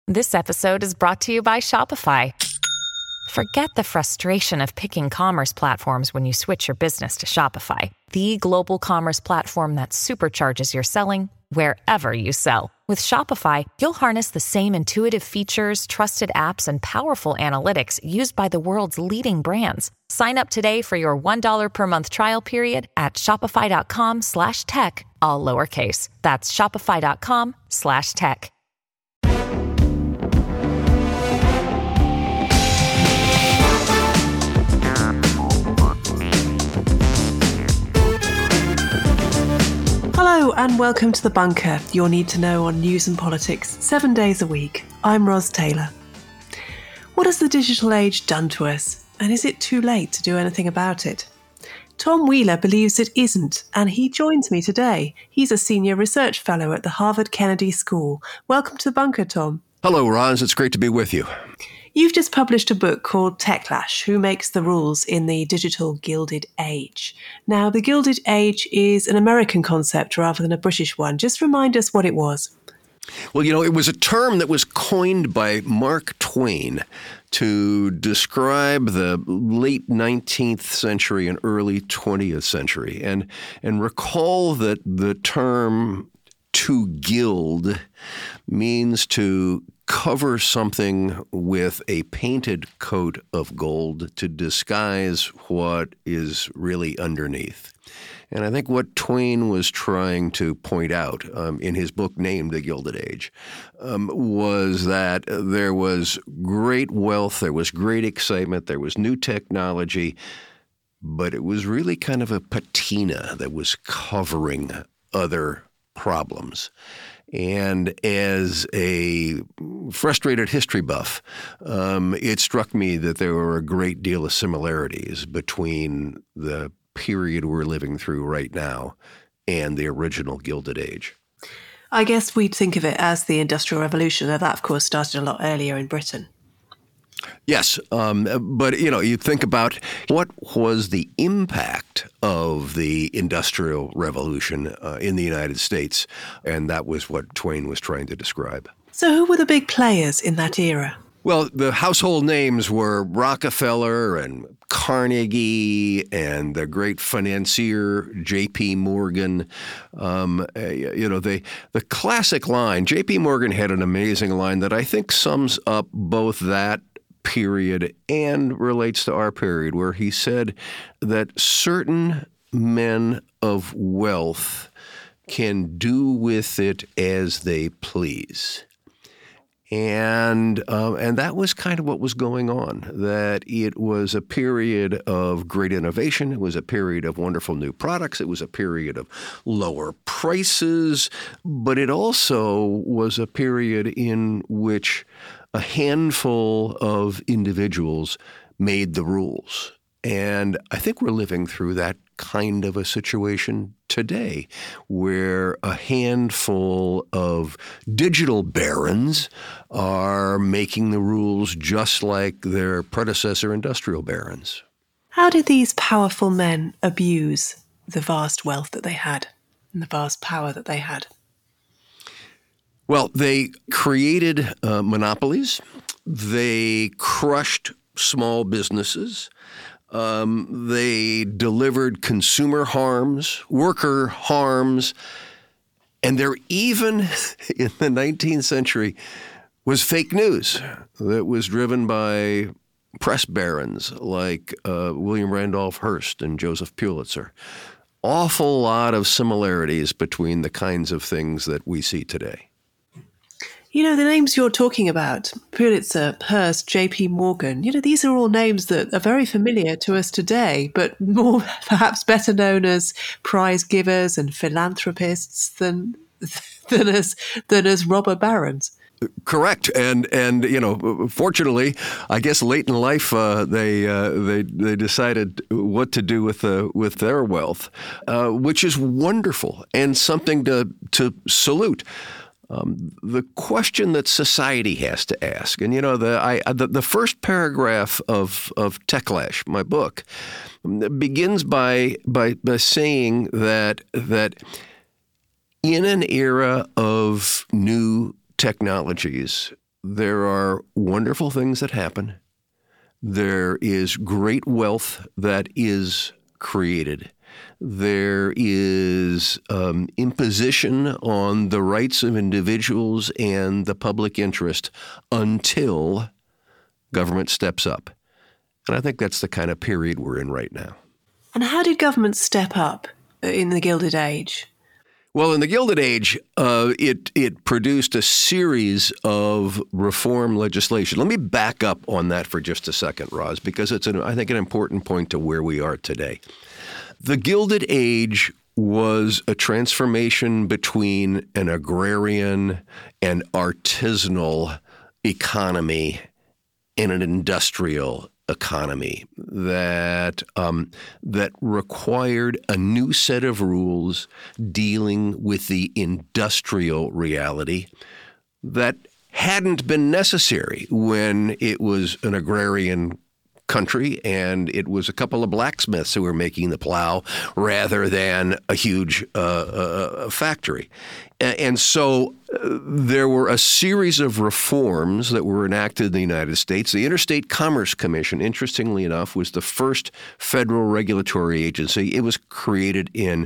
This episode is brought to you by Shopify. Forget the frustration of picking commerce platforms when you switch your business to Shopify, the global commerce platform that supercharges your selling wherever you sell. With Shopify, you'll harness the same intuitive features, trusted apps, and powerful analytics used by the world's leading brands. Sign up today for your $1 per month trial period at shopify.com/tech, all lowercase. That's shopify.com/tech. Hello and welcome to The Bunker, your need to know on news and politics 7 days a week. I'm Ros Taylor. What has the digital age done to us? And is it too late to do anything about it? Tom Wheeler believes it isn't, and he joins me today. He's a senior research fellow at the Harvard Kennedy School. Welcome to The Bunker, Tom. Hello, Ros. It's great to be with you. You've just published a book called Techlash, Who Makes the Rules in the Digital Gilded Age. Now, the Gilded Age is an American concept rather than a British one. Just remind us what it was. Well, it was a term that was coined by Mark Twain to describe the late 19th century and early 20th century. And recall that the term to gild means to cover something with a painted coat of gold to disguise what is really underneath. And I think what Twain was trying to point out in his book named The Gilded Age was that there was great wealth, there was great excitement, there was new technology, but it was really kind of a patina that was covering other problems. And as a frustrated history buff, it struck me that there were a great deal of similarities between the period we're living through right now and the original Gilded Age. I guess we'd think of it as the Industrial Revolution, though that, of course, started a lot earlier in Britain. Yes, but, you think about what was the impact of the Industrial Revolution in the United States, and that was what Twain was trying to describe. So who were the big players in that era? Well, the household names were Rockefeller and Carnegie and the great financier J.P. Morgan. The classic line, J.P. Morgan had an amazing line that I think sums up both that period and relates to our period, where he said that certain men of wealth can do with it as they please. And that was kind of what was going on, that it was a period of great innovation. It was a period of wonderful new products. It was a period of lower prices. But it also was a period in which a handful of individuals made the rules. And I think we're living through that kind of a situation today, where a handful of digital barons are making the rules just like their predecessor industrial barons. How did these powerful men abuse the vast wealth that they had and the vast power that they had? Well, they created monopolies. They crushed small businesses. They delivered consumer harms, worker harms, and there even in the 19th century was fake news that was driven by press barons like William Randolph Hearst and Joseph Pulitzer. Awful lot of similarities between the kinds of things that we see today. The names you're talking about, Pulitzer, Hearst, J.P. Morgan, these are all names that are very familiar to us today, but more perhaps better known as prize givers and philanthropists than as robber barons. Correct, and fortunately, I guess late in life they decided what to do with their wealth, which is wonderful and something to salute. The question that society has to ask, and the first paragraph of Techlash, my book, begins by saying that in an era of new technologies, there are wonderful things that happen. There is great wealth that is created. There is imposition on the rights of individuals and the public interest until government steps up. And I think that's the kind of period we're in right now. And how did government step up in the Gilded Age? Well, in the Gilded Age, it produced a series of reform legislation. Let me back up on that for just a second, Roz, because it's, I think, an important point to where we are today. The Gilded Age was a transformation between an agrarian and artisanal economy and an industrial economy that required a new set of rules dealing with the industrial reality that hadn't been necessary when it was an agrarian country and it was a couple of blacksmiths who were making the plow rather than a huge factory. And so there were a series of reforms that were enacted in the United States. The Interstate Commerce Commission, interestingly enough, was the first federal regulatory agency. It was created in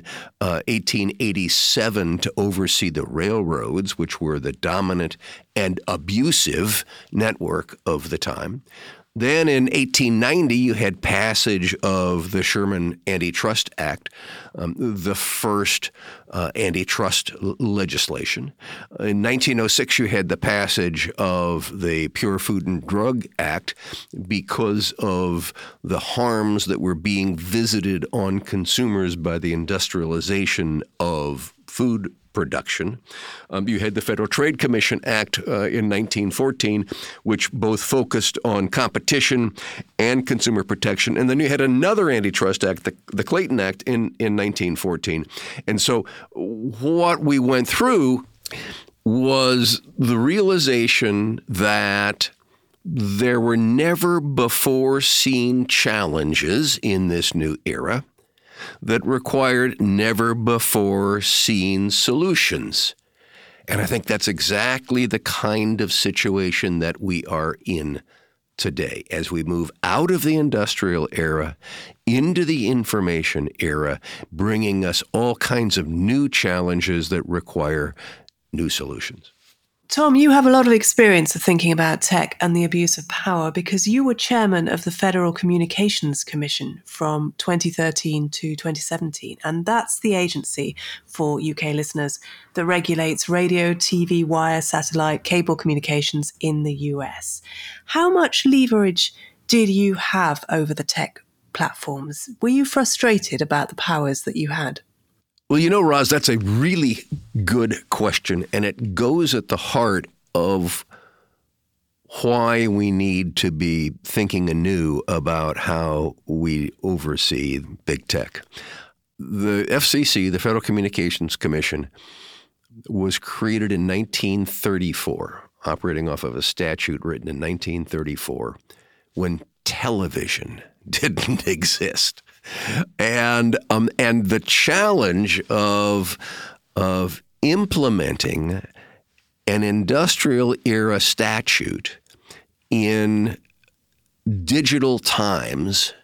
1887 to oversee the railroads, which were the dominant and abusive network of the time. Then in 1890, you had passage of the Sherman Antitrust Act, the first antitrust legislation. In 1906, you had the passage of the Pure Food and Drug Act because of the harms that were being visited on consumers by the industrialization of food production. You had the Federal Trade Commission Act in 1914, which both focused on competition and consumer protection. And then you had another antitrust act, the Clayton Act, in 1914. And so what we went through was the realization that there were never before seen challenges in this new era that required never-before-seen solutions. And I think that's exactly the kind of situation that we are in today as we move out of the industrial era into the information era, bringing us all kinds of new challenges that require new solutions. Tom, you have a lot of experience of thinking about tech and the abuse of power because you were chairman of the Federal Communications Commission from 2013 to 2017. And that's the agency, for UK listeners, that regulates radio, TV, wire, satellite, cable communications in the US. How much leverage did you have over the tech platforms? Were you frustrated about the powers that you had? Well, you know, Roz, that's a really good question, and it goes at the heart of why we need to be thinking anew about how we oversee big tech. The FCC, the Federal Communications Commission, was created in 1934, operating off of a statute written in 1934, when television didn't exist. And the challenge of implementing an industrial era statute in digital times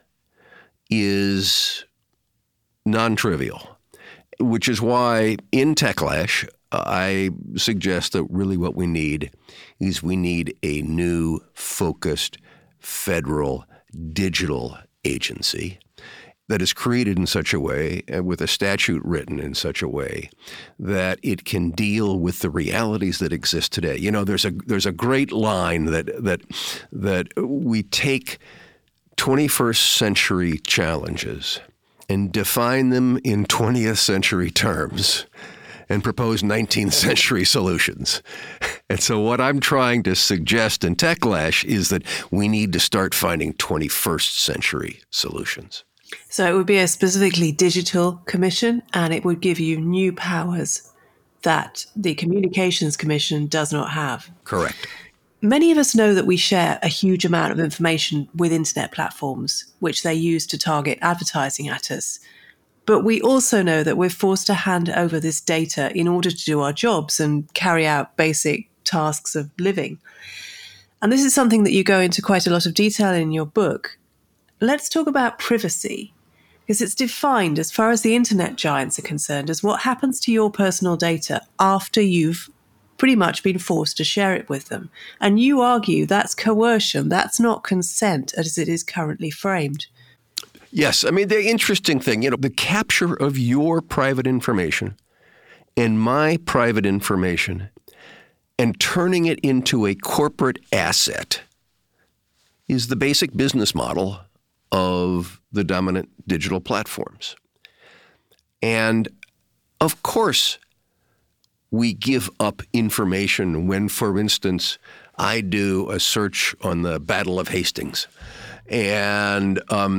is non-trivial, which is why in Techlash, I suggest that really what we need is we need a new focused federal digital agency that is created in such a way, with a statute written in such a way, that it can deal with the realities that exist today. You know, there's a great line that we take 21st century challenges and define them in 20th century terms and propose 19th century solutions. And so what I'm trying to suggest in Techlash is that we need to start finding 21st century solutions. So it would be a specifically digital commission, and it would give you new powers that the Communications Commission does not have. Correct. Many of us know that we share a huge amount of information with internet platforms, which they use to target advertising at us. But we also know that we're forced to hand over this data in order to do our jobs and carry out basic tasks of living. And this is something that you go into quite a lot of detail in your book. Let's talk about privacy, because it's defined, as far as the internet giants are concerned, as what happens to your personal data after you've pretty much been forced to share it with them. And you argue that's coercion, that's not consent as it is currently framed. Yes. I mean, the interesting thing, the capture of your private information and my private information and turning it into a corporate asset is the basic business model of the dominant digital platforms. And of course, we give up information when, for instance, I do a search on the Battle of Hastings, and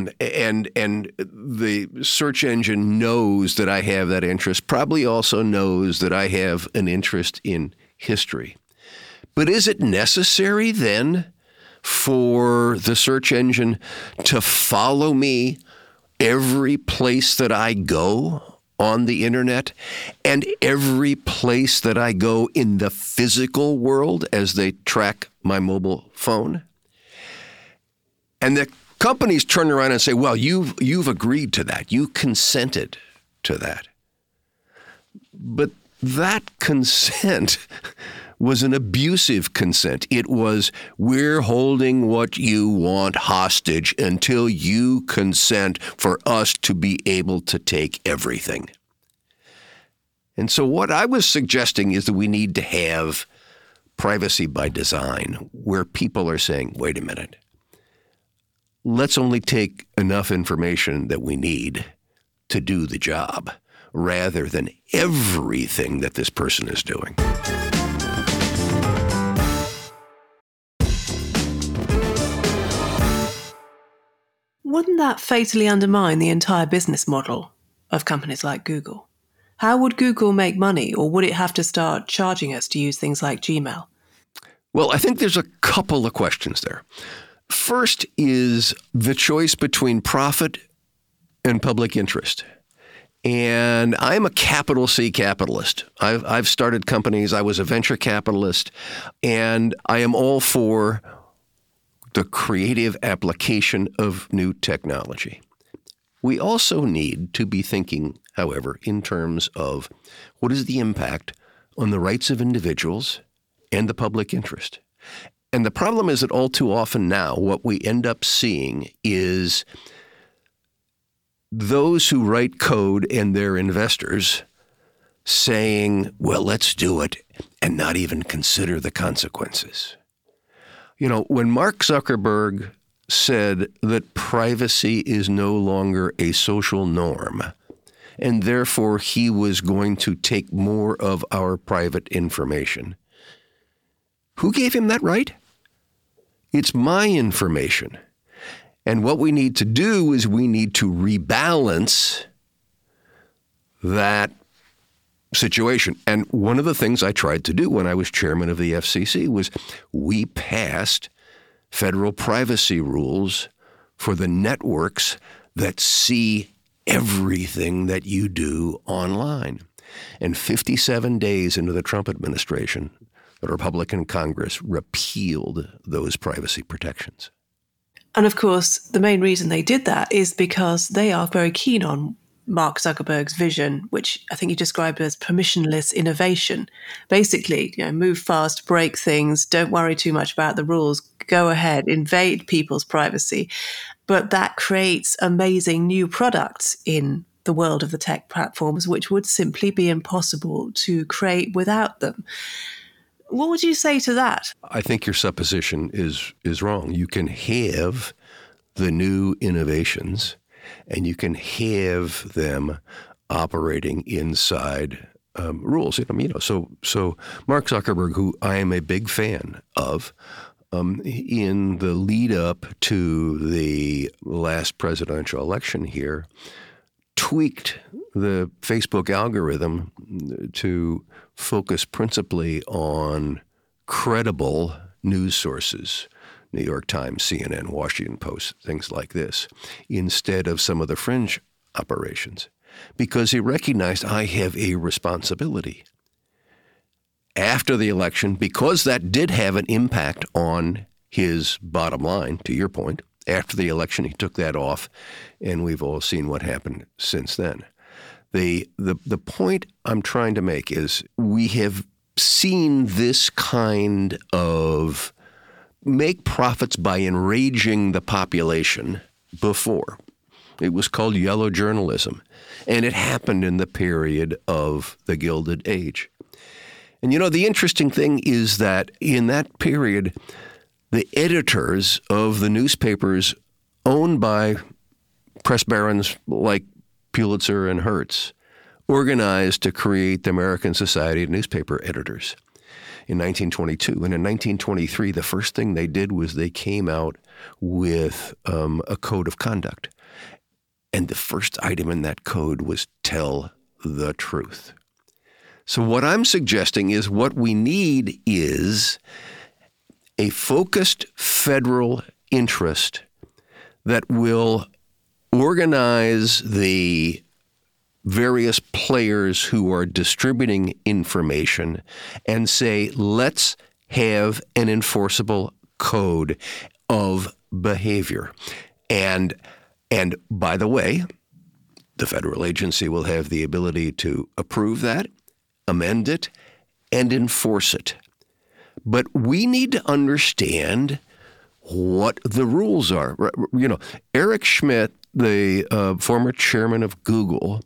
the search engine knows that I have that interest, probably also knows that I have an interest in history. But is it necessary then for the search engine to follow me every place that I go on the internet and every place that I go in the physical world as they track my mobile phone? And the companies turn around and say, well, you've agreed to that. You consented to that. But that consent was an abusive consent. It was, we're holding what you want hostage until you consent for us to be able to take everything. And so what I was suggesting is that we need to have privacy by design, where people are saying, wait a minute, let's only take enough information that we need to do the job, rather than everything that this person is doing. Wouldn't that fatally undermine the entire business model of companies like Google? How would Google make money, or would it have to start charging us to use things like Gmail? Well, I think there's a couple of questions there. First is the choice between profit and public interest. And I'm a capital C capitalist. I've started companies. I was a venture capitalist, and I am all for the creative application of new technology. We also need to be thinking, however, in terms of what is the impact on the rights of individuals and the public interest. And the problem is that all too often now, what we end up seeing is those who write code and their investors saying, well, let's do it, and not even consider the consequences. When Mark Zuckerberg said that privacy is no longer a social norm, and therefore he was going to take more of our private information, who gave him that right? It's my information. And what we need to do is we need to rebalance that situation. And one of the things I tried to do when I was chairman of the FCC was we passed federal privacy rules for the networks that see everything that you do online. And 57 days into the Trump administration, the Republican Congress repealed those privacy protections. And of course, the main reason they did that is because they are very keen on Mark Zuckerberg's vision, which I think you described as permissionless innovation. Basically, move fast, break things, don't worry too much about the rules, go ahead, invade people's privacy. But that creates amazing new products in the world of the tech platforms, which would simply be impossible to create without them. What would you say to that? I think your supposition is wrong. You can have the new innovations, and you can have them operating inside rules. So Mark Zuckerberg, who I am a big fan of, in the lead up to the last presidential election here, tweaked the Facebook algorithm to focus principally on credible news sources, New York Times, CNN, Washington Post, things like this, instead of some of the fringe operations, because he recognized I have a responsibility after the election, because that did have an impact on his bottom line, to your point. After the election, he took that off, and we've all seen what happened since then. The point I'm trying to make is we have seen this kind of make profits by enraging the population before. It was called yellow journalism, and it happened in the period of the Gilded Age. And the interesting thing is that in that period, the editors of the newspapers owned by press barons like Pulitzer and Hertz organized to create the American Society of Newspaper Editors in 1922. And in 1923, the first thing they did was they came out with a code of conduct. And the first item in that code was tell the truth. So what I'm suggesting is what we need is a focused federal interest that will organize the various players who are distributing information and say, let's have an enforceable code of behavior. And by the way, the federal agency will have the ability to approve that, amend it, and enforce it. But we need to understand what the rules are. Eric Schmidt, the former chairman of Google,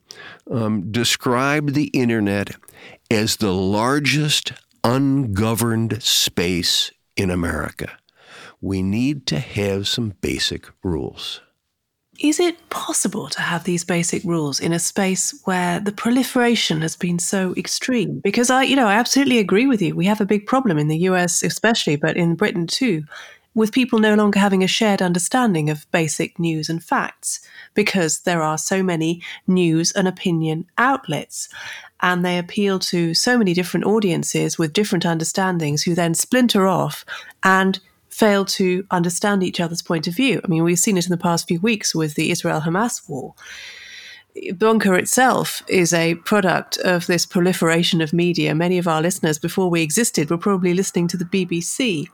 described the internet as the largest ungoverned space in America. We need to have some basic rules. Is it possible to have these basic rules in a space where the proliferation has been so extreme? Because I absolutely agree with you. We have a big problem in the US especially, but in Britain too, with people no longer having a shared understanding of basic news and facts, because there are so many news and opinion outlets, and they appeal to so many different audiences with different understandings who then splinter off and fail to understand each other's point of view. I mean, we've seen it in the past few weeks with the Israel-Hamas war. Bunker itself is a product of this proliferation of media. Many of our listeners, before we existed, were probably listening to the BBC.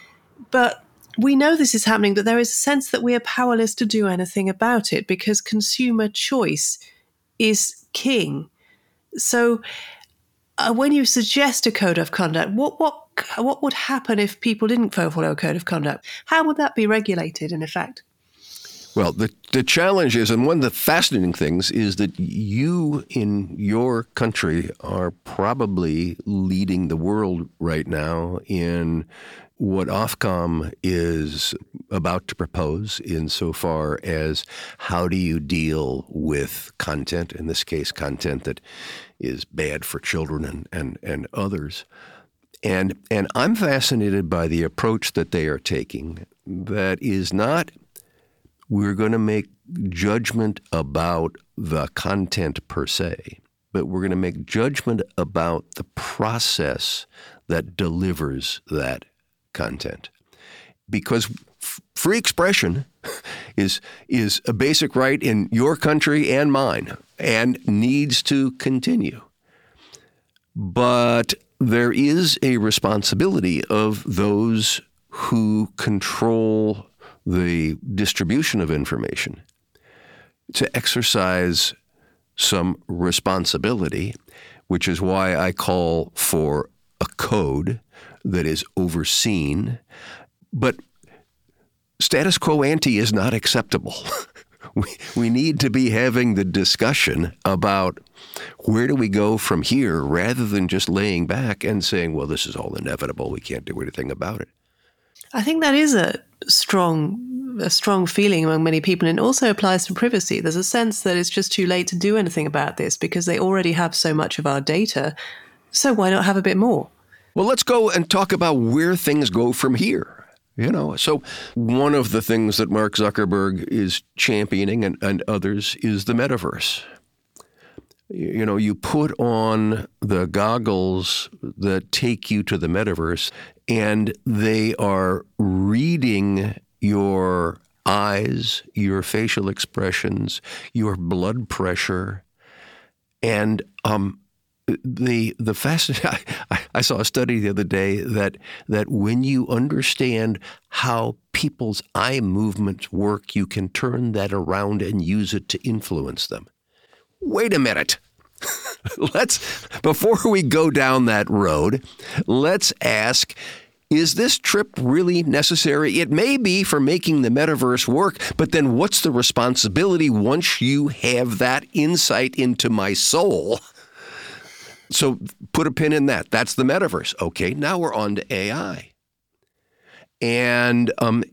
But we know this is happening, but there is a sense that we are powerless to do anything about it because consumer choice is king. So when you suggest a code of conduct, what would happen if people didn't follow a code of conduct? How would that be regulated in effect? Well, the challenge is, and one of the fascinating things is that you in your country are probably leading the world right now in what Ofcom is about to propose insofar as how do you deal with content, in this case, content that is bad for children and others. And I'm fascinated by the approach that they are taking that is not we're going to make judgment about the content per se, but we're going to make judgment about the process that delivers that content. Because free expression is a basic right in your country and mine and needs to continue. But there is a responsibility of those who control the distribution of information to exercise some responsibility, which is why I call for a code that is overseen. But status quo ante is not acceptable. We need to be having the discussion about where do we go from here rather than just laying back and saying, well, this is all inevitable. We can't do anything about it. I think that is a strong feeling among many people, and it also applies to privacy. There's a sense that it's just too late to do anything about this because they already have so much of our data. So why not have a bit more? Well, let's go and talk about where things go from here. So one of the things that Mark Zuckerberg is championing and others is the metaverse. You put on the goggles that take you to the metaverse, and they are reading your eyes, your facial expressions, your blood pressure, and the fascinating. I saw a study the other day that when you understand how people's eye movements work, you can turn that around and use it to influence them. Wait a minute. Before we go down that road, let's ask, is this trip really necessary? It may be for making the metaverse work, but then what's the responsibility once you have that insight into my soul? So put a pin in that. That's the metaverse. Okay, now we're on to AI. And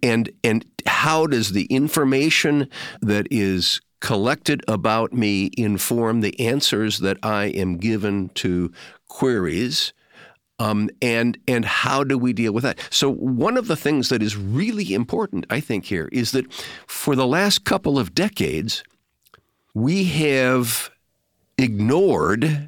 how does the information that is collected about me inform the answers that I am given to queries? And how do we deal with that? So one of the things that is really important, I think, here is that for the last couple of decades, we have ignored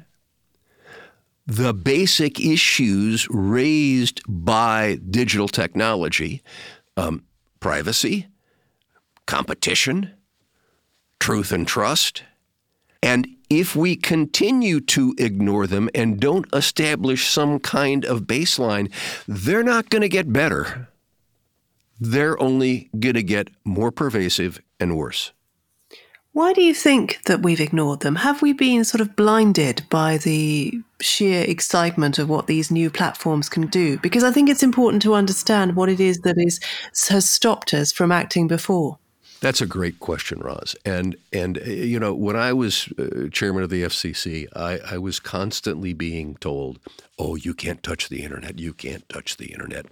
the basic issues raised by digital technology, privacy, competition, truth and trust. And if we continue to ignore them and don't establish some kind of baseline, they're not going to get better. They're only going to get more pervasive and worse. Why do you think that we've ignored them? Have we been sort of blinded by the sheer excitement of what these new platforms can do? Because I think it's important to understand what it is that has stopped us from acting before. That's a great question, Roz. And you know, when I was chairman of the FCC, I was constantly being told, oh, you can't touch the internet. You can't touch the internet.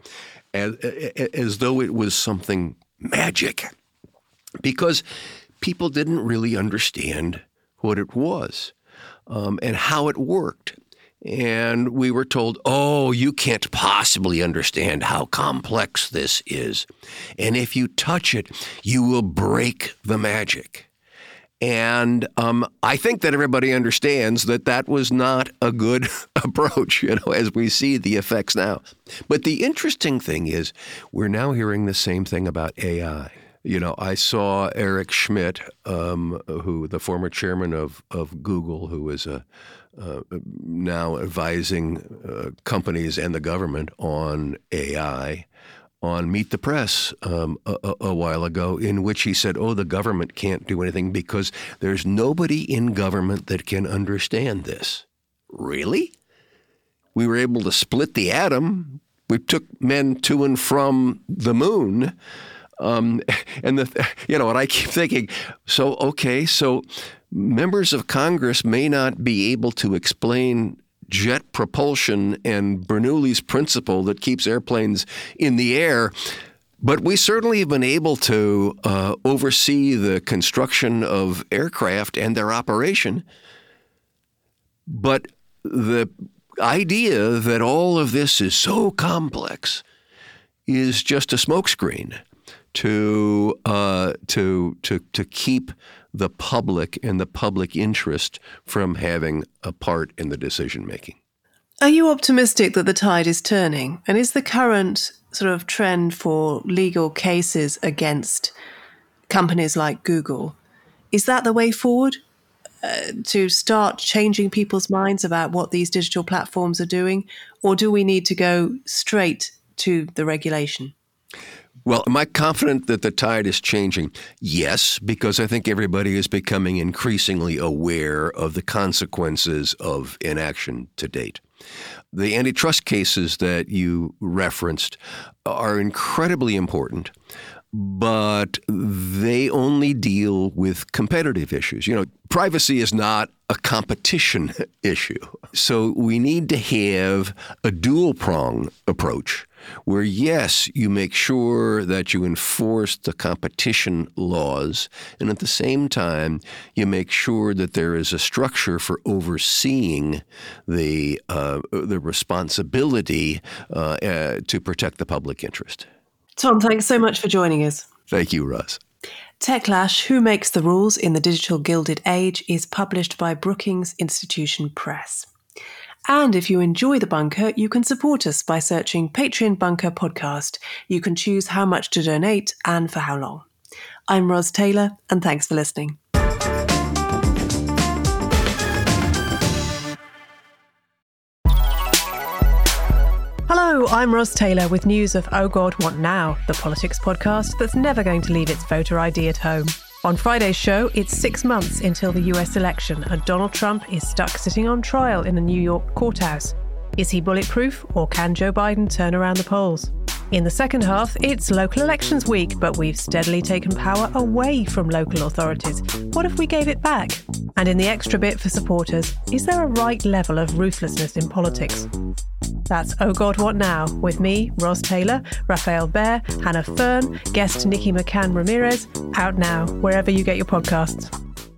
As though it was something magic. Because people didn't really understand what it was and how it worked. And we were told, oh, you can't possibly understand how complex this is. And if you touch it, you will break the magic. And I think that everybody understands that that was not a good approach, you know, as we see the effects now. But the interesting thing is we're now hearing the same thing about AI. You know, I saw Eric Schmidt, who the former chairman of Google, who is now advising companies and the government on AI, on Meet the Press a while ago, in which he said, oh, the government can't do anything because there's nobody in government that can understand this. Really? We were able to split the atom. We took men to and from the moon. And I keep thinking, so members of Congress may not be able to explain jet propulsion and Bernoulli's principle that keeps airplanes in the air, but we certainly have been able to oversee the construction of aircraft and their operation. But the idea that all of this is so complex is just a smokescreen to keep the public and the public interest from having a part in the decision making. Are you optimistic that the tide is turning? And is the current sort of trend for legal cases against companies like Google, is that the way forward to start changing people's minds about what these digital platforms are doing? Or do we need to go straight to the regulation? Well, am I confident that the tide is changing? Yes, because I think everybody is becoming increasingly aware of the consequences of inaction to date. The antitrust cases that you referenced are incredibly important, but they only deal with competitive issues. You know, privacy is not a competition issue. So we need to have a dual-prong approach where, yes, you make sure that you enforce the competition laws, and at the same time, you make sure that there is a structure for overseeing the responsibility to protect the public interest. Tom, thanks so much for joining us. Thank you, Roz. Techlash, Who Makes the Rules in the Digital Gilded Age, is published by Brookings Institution Press. And if you enjoy The Bunker, you can support us by searching Patreon Bunker Podcast. You can choose how much to donate and for how long. I'm Roz Taylor, and thanks for listening. Hello, I'm Ros Taylor with news of Oh God, What Now, the politics podcast that's never going to leave its voter ID at home. On Friday's show, it's 6 months until the US election and Donald Trump is stuck sitting on trial in a New York courthouse. Is he bulletproof, or can Joe Biden turn around the polls? In the second half, it's local elections week, but we've steadily taken power away from local authorities. What if we gave it back? And in the extra bit for supporters, is there a right level of ruthlessness in politics? That's Oh God, What Now? With me, Ros Taylor, Raphael Behr, Hannah Fern, guest Nikki McCann Ramirez. Out now, wherever you get your podcasts.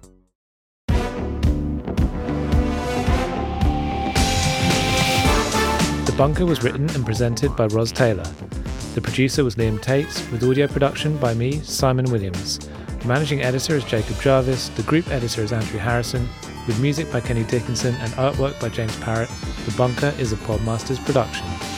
The Bunker was written and presented by Ros Taylor. The producer was Liam Tate, with audio production by me, Simon Williams. The managing editor is Jacob Jarvis. The group editor is Andrew Harrison, with music by Kenny Dickinson and artwork by James Parrott. The Bunker is a Podmasters production.